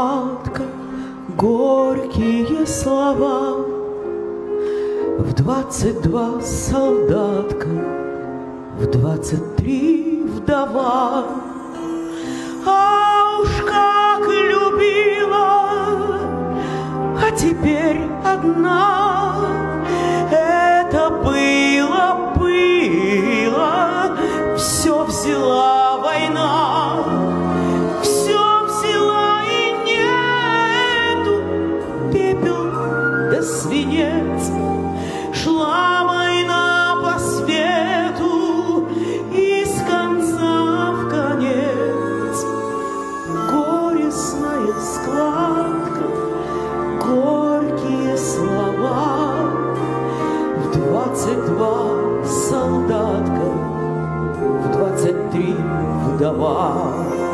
сладко горькие слова. В 22 солдатка, в 23 вдова. А уж как любила, а теперь одна. Это было, все взяла война. Все взяла и нету, пепел да свинец. Шла война по свету из конца в конец. Горестная складка, горькие слова. В 22 солдатка, в 23 вдова.